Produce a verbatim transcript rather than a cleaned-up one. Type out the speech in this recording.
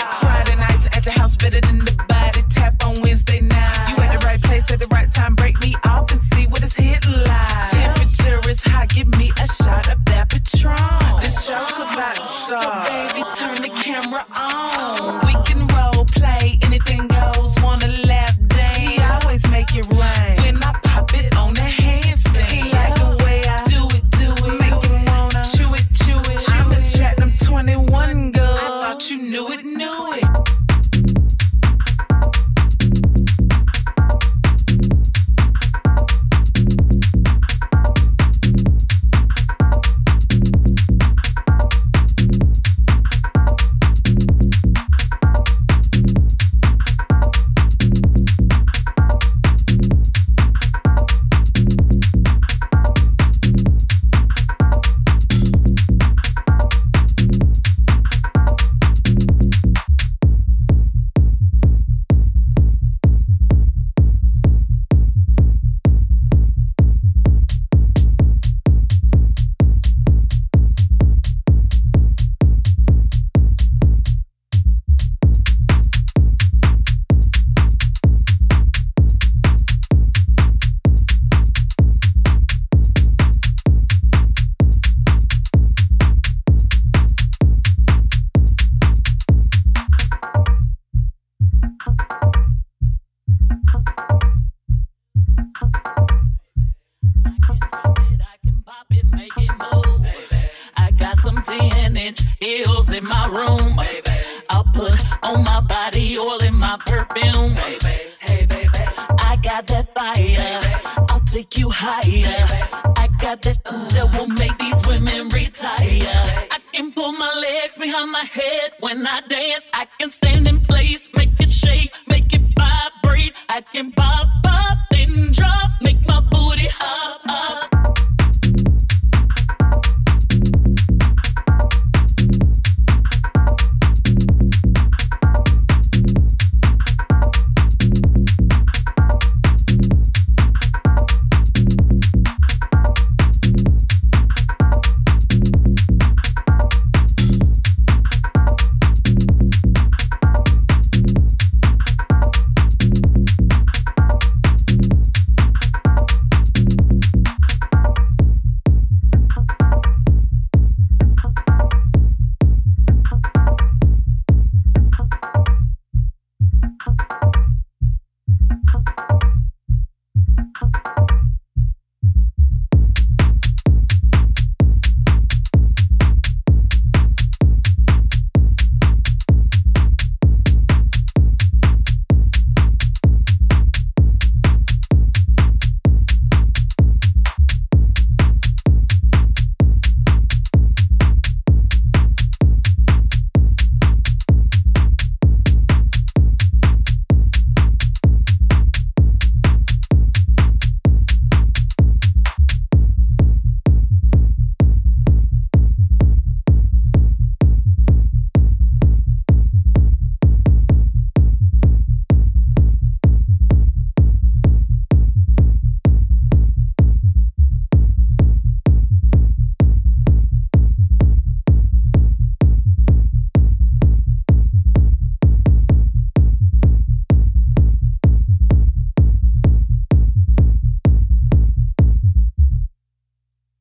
Friday nights at the house, better than the body tap on Wednesday night. You at the right place at the right time, break me off and see what it's hitting like. Temperature is hot, give me a shot of that Patron. This show's about to start, so baby turn the camera on. We can role play, anything goes, wanna lap dance. He always make it rain when I pop it on the handstand. He like the way I do it, do it, make him wanna chew it, chew it. I'm his platinum twenty-one girl. I thought you knew it, knew it. Heels in my room, baby. I'll put on my body oil in my perfume, baby. Hey, baby. I got that fire, baby. I'll take you higher, baby. I got that uh, that will make these women retire. Baby. I can pull my legs behind my head when I dance. I can stand and play.